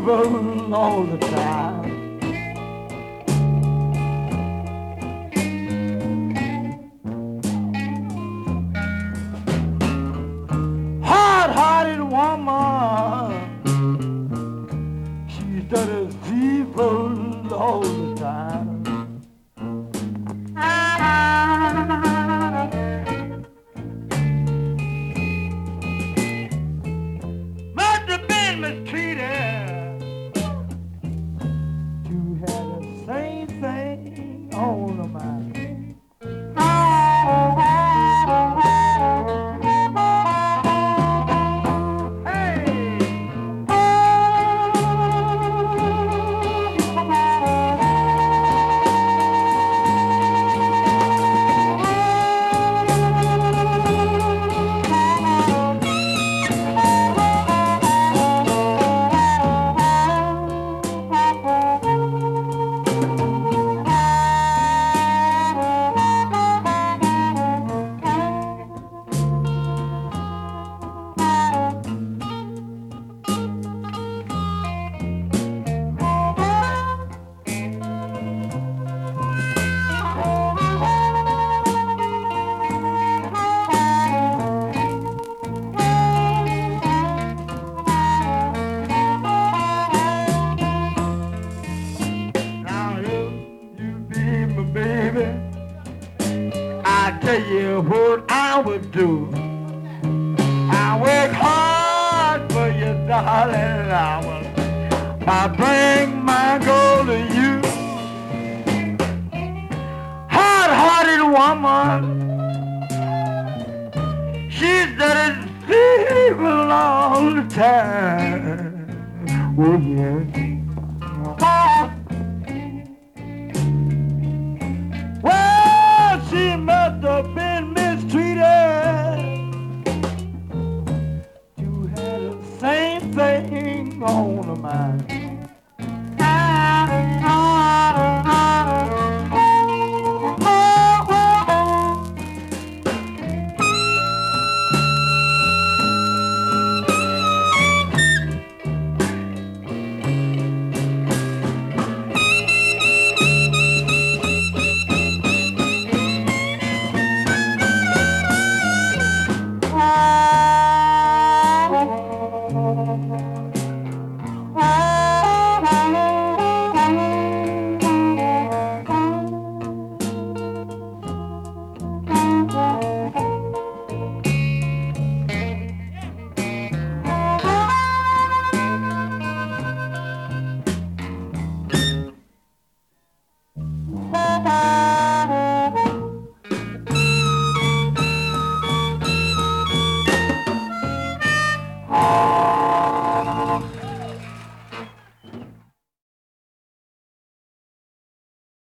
evil all the time. Hard-hearted woman, she's done as evil all the time. Must have been mistreated to have the same thing on her mind. I tell you what I would do. I work hard for you, darling. I bring my gold to you. Hard-hearted woman, she's done it evil all the time. Oh yeah. She must have been mistreated to have the same thing on her mind.